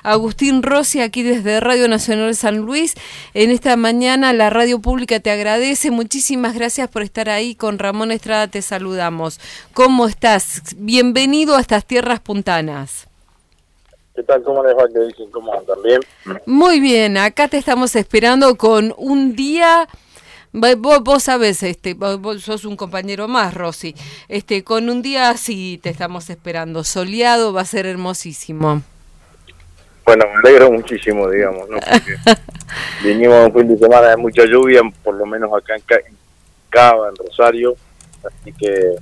Agustín Rossi, aquí desde Radio Nacional San Luis. En esta mañana la radio pública te agradece. Muchísimas gracias por estar ahí. Con Ramón Estrada te saludamos. ¿Cómo estás? Bienvenido a estas tierras puntanas. ¿Qué tal? ¿Cómo les va? ¿Qué dicen? ¿Cómo andan? ¿Bien? Muy bien, acá te estamos esperando con un día... Vos sabés, vos sos un compañero más, Rosy. Con un día así te estamos esperando. Soleado, va a ser hermosísimo. Bueno, me alegro muchísimo, digamos, ¿no? Porque vinimos un fin de semana de mucha lluvia, por lo menos acá en Cava, en Rosario. Así que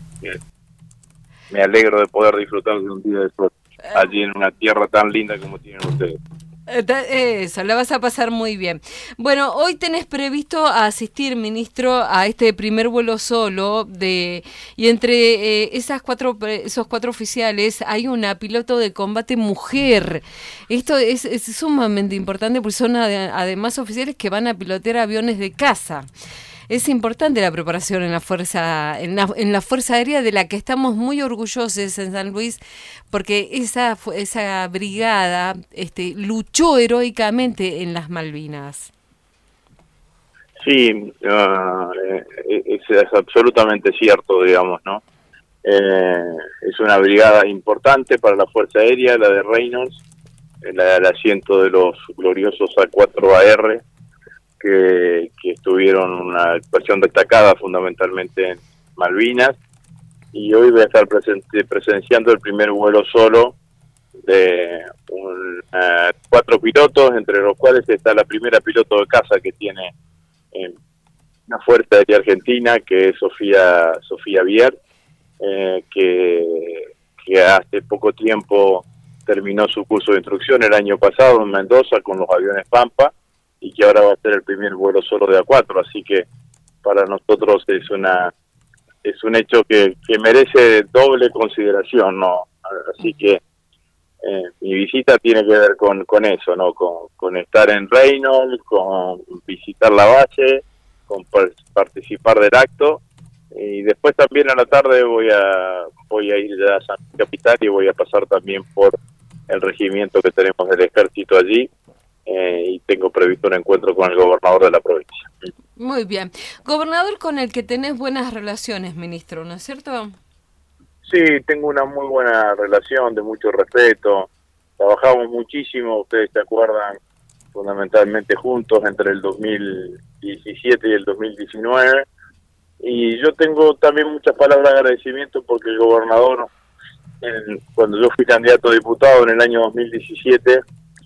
me alegro de poder disfrutar de un día de sol allí en una tierra tan linda como tienen ustedes. Eso, la vas a pasar muy bien. Bueno, hoy tenés previsto asistir, ministro, a este primer vuelo solo y entre esos cuatro oficiales hay una piloto de combate mujer. Esto es sumamente importante porque son además oficiales que van a pilotear aviones de caza. Es importante la preparación en la fuerza aérea, de la que estamos muy orgullosos en San Luis, porque esa brigada luchó heroicamente en las Malvinas. Sí, es absolutamente cierto, digamos, ¿no? Es una brigada importante para la Fuerza Aérea, la de Reynolds, el asiento de los gloriosos A4AR, que estuvieron una actuación destacada fundamentalmente en Malvinas, y hoy voy a estar presenciando el primer vuelo solo de 4 pilotos, entre los cuales está la primera piloto de caza que tiene una Fuerza Aérea Argentina, que es Sofía Vier, que hace poco tiempo terminó su curso de instrucción el año pasado en Mendoza con los aviones Pampa, y que ahora va a ser el primer vuelo solo de A4, así que para nosotros es un hecho que merece doble consideración, ¿no? Así que mi visita tiene que ver con eso, ¿no? Con estar en Reynolds, con visitar la base, con participar del acto, y después también a la tarde voy a ir ya a San Capital y voy a pasar también por el regimiento que tenemos del ejército allí. Y tengo previsto un encuentro con el gobernador de la provincia. Muy bien. Gobernador con el que tenés buenas relaciones, ministro, ¿no es cierto? Sí, tengo una muy buena relación, de mucho respeto. Trabajamos muchísimo, ustedes se acuerdan, fundamentalmente juntos entre el 2017 y el 2019. Y yo tengo también muchas palabras de agradecimiento porque el gobernador, cuando yo fui candidato a diputado en el año 2017,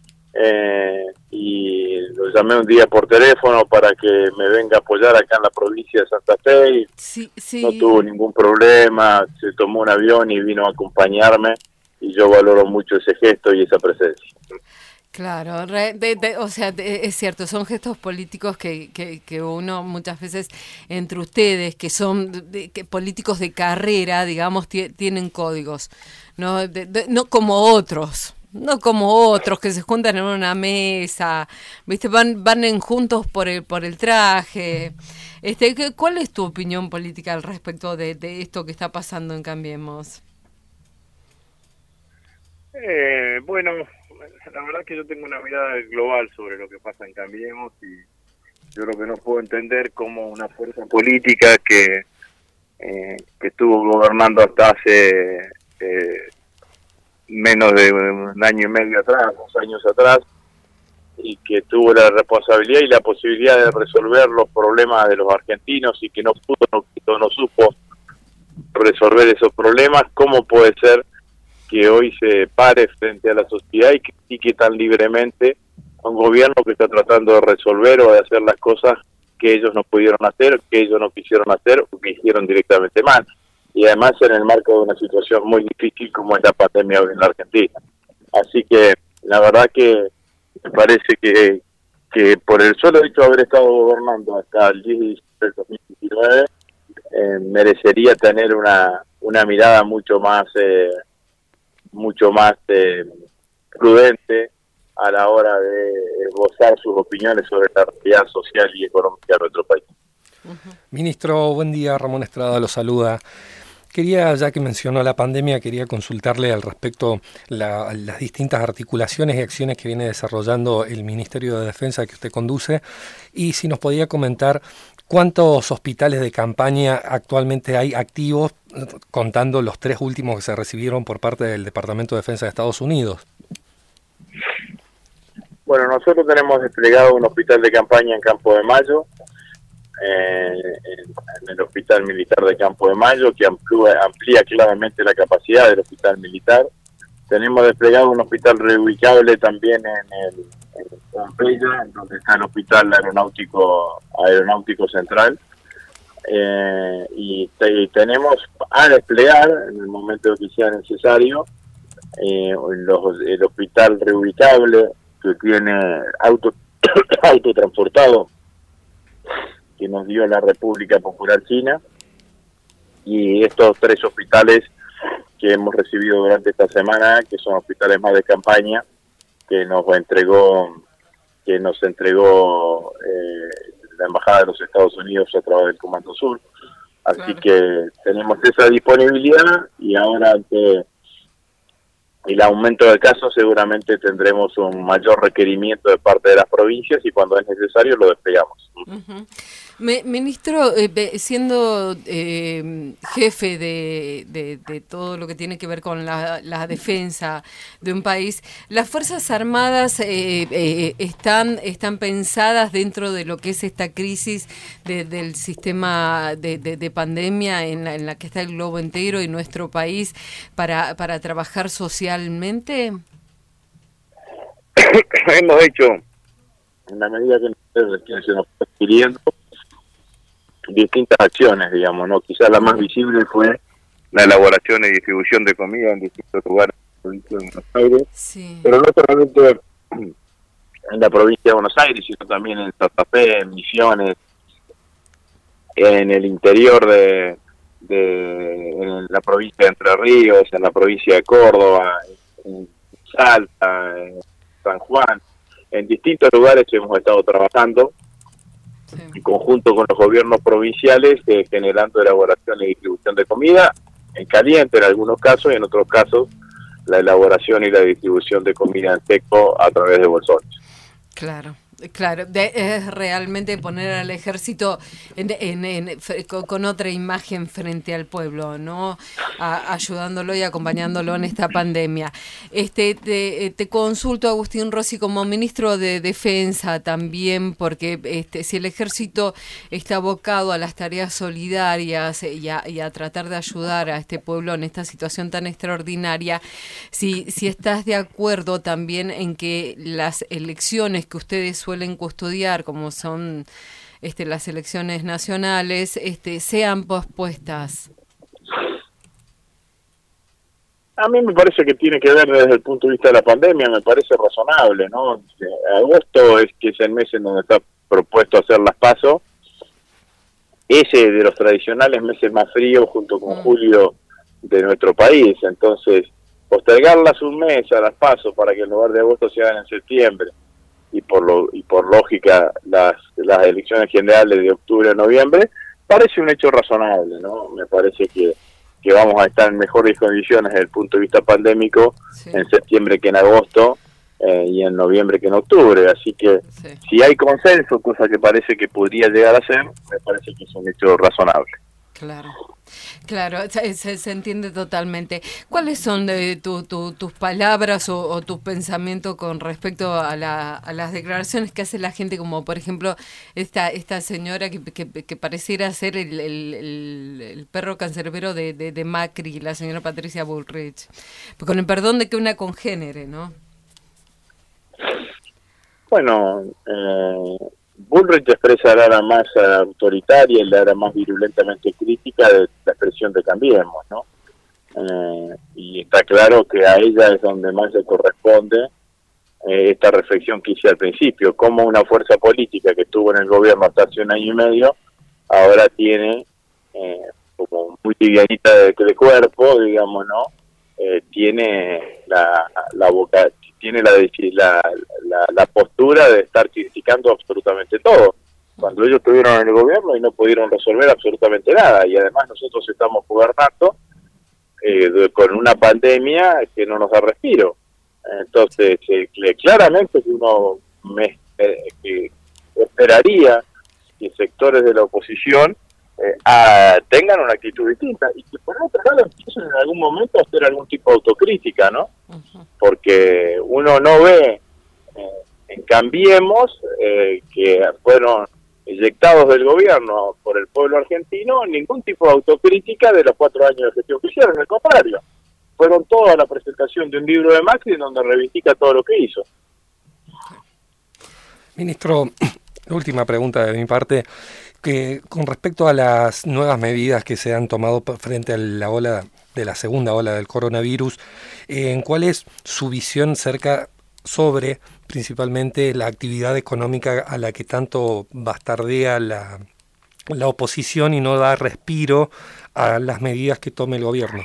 y lo llamé un día por teléfono para que me venga a apoyar acá en la provincia de Santa Fe, y sí. no tuvo ningún problema, se tomó un avión y vino a acompañarme, y yo valoro mucho ese gesto y esa presencia. Claro, es cierto, son gestos políticos que uno muchas veces entre ustedes, que son políticos de carrera, digamos, tienen códigos, no, no como otros. No como otros que se juntan en una mesa, viste, van juntos por el traje. ¿Cuál es tu opinión política al respecto de esto que está pasando en Cambiemos? Bueno, la verdad que yo tengo una mirada global sobre lo que pasa en Cambiemos, y yo lo que no puedo entender como una fuerza política que estuvo gobernando hasta hace menos de un año y medio atrás, 2 años atrás, y que tuvo la responsabilidad y la posibilidad de resolver los problemas de los argentinos, y que no supo resolver esos problemas. ¿Cómo puede ser que hoy se pare frente a la sociedad y critique tan libremente a un gobierno que está tratando de resolver o de hacer las cosas que ellos no pudieron hacer, que ellos no quisieron hacer, o que hicieron directamente mal? Y además en el marco de una situación muy difícil como es la pandemia hoy en la Argentina. Así que la verdad que me parece que por el solo hecho de haber estado gobernando hasta el 10 de diciembre del 2019, merecería tener una mirada mucho más prudente a la hora de esbozar sus opiniones sobre la realidad social y económica de nuestro país. Ministro, buen día. Ramón Estrada lo saluda. Quería, ya que mencionó la pandemia, quería consultarle al respecto las distintas articulaciones y acciones que viene desarrollando el Ministerio de Defensa que usted conduce, y si nos podía comentar cuántos hospitales de campaña actualmente hay activos, contando los 3 últimos que se recibieron por parte del Departamento de Defensa de Estados Unidos. Bueno, nosotros tenemos desplegado un hospital de campaña en Campo de Mayo, en el Hospital Militar de Campo de Mayo, que amplía claramente la capacidad del hospital militar. Tenemos desplegado un hospital reubicable también en Pompeya, donde está el Hospital Aeronáutico Central. Y tenemos a desplegar, en el momento que sea necesario, el hospital reubicable que tiene autotransportado, que nos dio la República Popular China, y estos 3 hospitales que hemos recibido durante esta semana, que son hospitales más de campaña, que nos entregó la Embajada de los Estados Unidos a través del Comando Sur. Así claro, que tenemos esa disponibilidad, y ahora ante el aumento de casos seguramente tendremos un mayor requerimiento de parte de las provincias, y cuando es necesario lo desplegamos. Uh-huh. Ministro, siendo jefe de todo lo que tiene que ver con la defensa de un país, ¿las Fuerzas Armadas están pensadas dentro de lo que es esta crisis del sistema de pandemia en la que está el globo entero y nuestro país para trabajar socialmente? Hemos hecho, en la medida que se nos está pidiendo, distintas acciones, digamos, ¿no? Quizás la más visible fue la elaboración y distribución de comida en distintos lugares de la provincia de Buenos Aires, sí, pero no solamente en la provincia de Buenos Aires, sino también en Santa Fe, en Misiones, en el interior en la provincia de Entre Ríos, en la provincia de Córdoba, en Salta, en San Juan. En distintos lugares hemos estado trabajando, sí, en conjunto con los gobiernos provinciales, generando elaboración y distribución de comida, en caliente en algunos casos, y en otros casos la elaboración y la distribución de comida en seco a través de bolsones. Claro. Claro, es realmente poner al ejército con otra imagen frente al pueblo, ¿no? Ayudándolo y acompañándolo en esta pandemia. Te consulto, Agustín Rossi, como ministro de Defensa también, porque si el ejército está abocado a las tareas solidarias y a tratar de ayudar a este pueblo en esta situación tan extraordinaria, si estás de acuerdo también en que las elecciones que ustedes suelen custodiar, como son las elecciones nacionales, sean pospuestas. A mí me parece que tiene que ver desde el punto de vista de la pandemia, me parece razonable, ¿no? Agosto es el mes en donde está propuesto hacer las PASO, ese de los tradicionales meses más fríos junto con julio de nuestro país, entonces postergarlas un mes a las PASO para que en lugar de agosto se hagan en septiembre, y por lógica las elecciones generales de octubre a noviembre, parece un hecho razonable, ¿no? Me parece que vamos a estar en mejores condiciones desde el punto de vista pandémico, sí, en septiembre que en agosto, y en noviembre que en octubre, así que sí, si hay consenso, cosa que parece que podría llegar a ser, me parece que es un hecho razonable. Claro, se entiende totalmente. ¿Cuáles son tus palabras o tus pensamientos con respecto a las declaraciones que hace la gente, como por ejemplo esta señora que pareciera ser el perro cancerbero de Macri, la señora Patricia Bullrich, con el perdón de que una congénere, ¿no? Bueno, Bullrich expresa la ara más autoritaria y la ara más virulentamente crítica de la expresión de Cambiemos, ¿no? Y está claro que a ella es donde más le corresponde esta reflexión que hice al principio, cómo una fuerza política que estuvo en el gobierno hasta hace 1 año y medio, ahora tiene como muy livianita de cuerpo, digamos, ¿no? Tiene la boca, tiene la postura de estar criticando absolutamente todo, cuando ellos estuvieron en el gobierno y no pudieron resolver absolutamente nada, y además nosotros estamos gobernando con una pandemia que no nos da respiro. Entonces, claramente uno esperaría que sectores de la oposición tengan una actitud distinta y que por otro lado empiecen en algún momento a hacer algún tipo de autocrítica, ¿no? Porque uno no ve en Cambiemos, que fueron eyectados del gobierno por el pueblo argentino, ningún tipo de autocrítica de los 4 años de gestión que hicieron, al contrario. Fueron toda la presentación de un libro de Macri en donde reivindica todo lo que hizo. Ministro, última pregunta de mi parte, que con respecto a las nuevas medidas que se han tomado frente a la segunda ola del coronavirus, ¿cuál es su visión sobre principalmente la actividad económica a la que tanto bastardea la oposición y no da respiro a las medidas que tome el gobierno?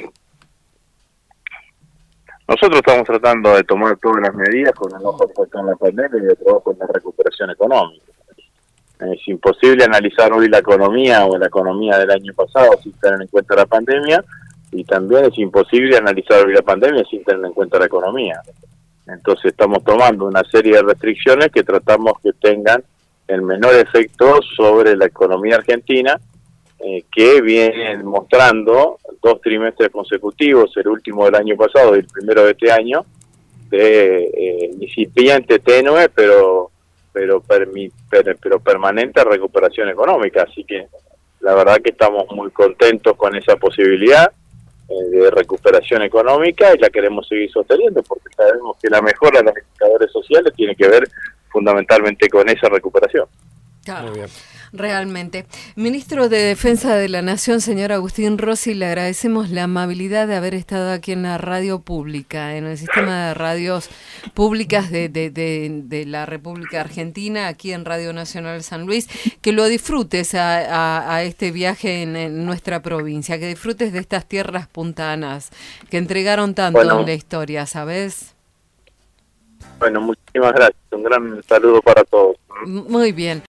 Nosotros estamos tratando de tomar todas las medidas con el ojo puesto en la pandemia y de trabajo en la recuperación económica. Es imposible analizar hoy la economía o la economía del año pasado sin tener en cuenta la pandemia, y también es imposible analizar hoy la pandemia sin tener en cuenta la economía. Entonces estamos tomando una serie de restricciones que tratamos que tengan el menor efecto sobre la economía argentina, que vienen mostrando 2 trimestres consecutivos, el último del año pasado y el primero de este año, de incipiente, tenue, pero permanente recuperación económica. Así que la verdad que estamos muy contentos con esa posibilidad de recuperación económica, y la queremos seguir sosteniendo porque sabemos que la mejora de los indicadores sociales tiene que ver fundamentalmente con esa recuperación. Claro. Muy bien. Realmente. Ministro de Defensa de la Nación, señor Agustín Rossi, le agradecemos la amabilidad de haber estado aquí en la radio pública, en el sistema de radios públicas de la República Argentina, aquí en Radio Nacional San Luis. Que lo disfrutes a este viaje en nuestra provincia, que disfrutes de estas tierras puntanas que entregaron tanto en la historia, ¿sabes? Bueno, muchísimas gracias. Un gran saludo para todos. Muy bien.